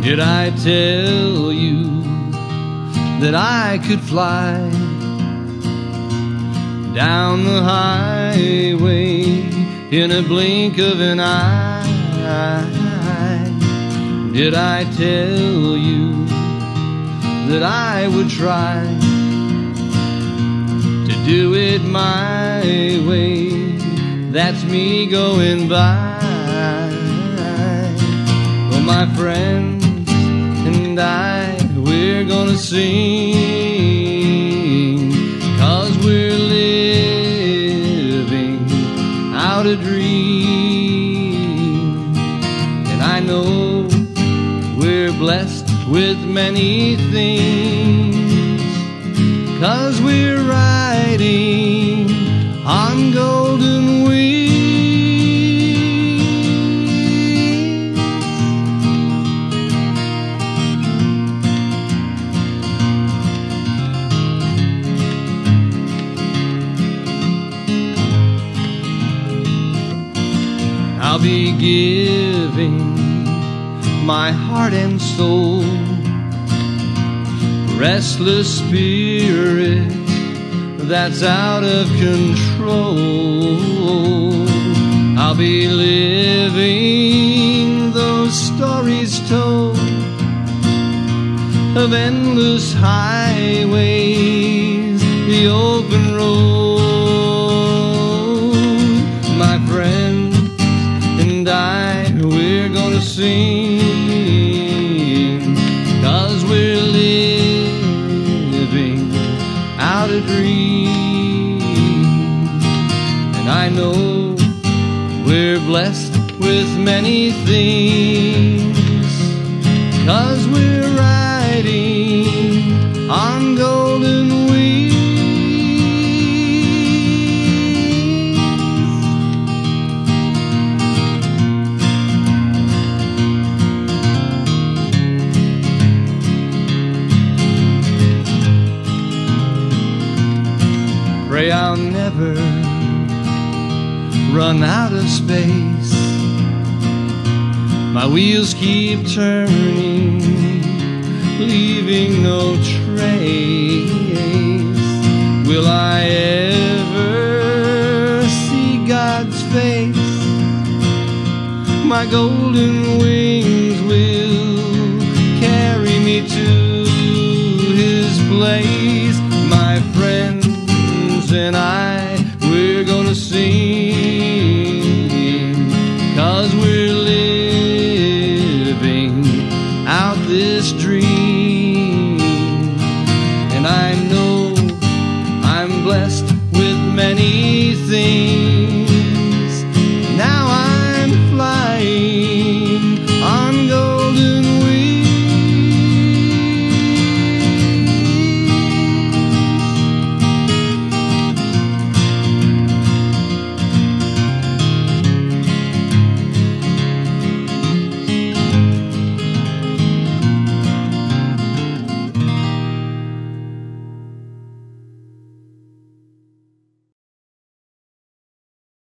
Did I tell you that I could fly down the highway in a blink of an eye? Did I tell you that I would try to do it my way? That's me going by. Well, my friend and I, we're gonna sing, 'cause we're living out a dream. And I know we're blessed with many things, 'cause we're riding on golden wings. I'll be giving my heart and soul, restless spirit that's out of control. I'll be living those stories told of endless highways, the open road. My friend and I, we're gonna sing, 'cause we're living out a dream. And I know we're blessed with many things, 'cause we're riding on golden wings. Pray I'll never run out of space. My wheels keep turning, leaving no trace. Will I ever see God's face? My golden wings will carry me to His place. My friends and I, we're gonna sing, 'cause we're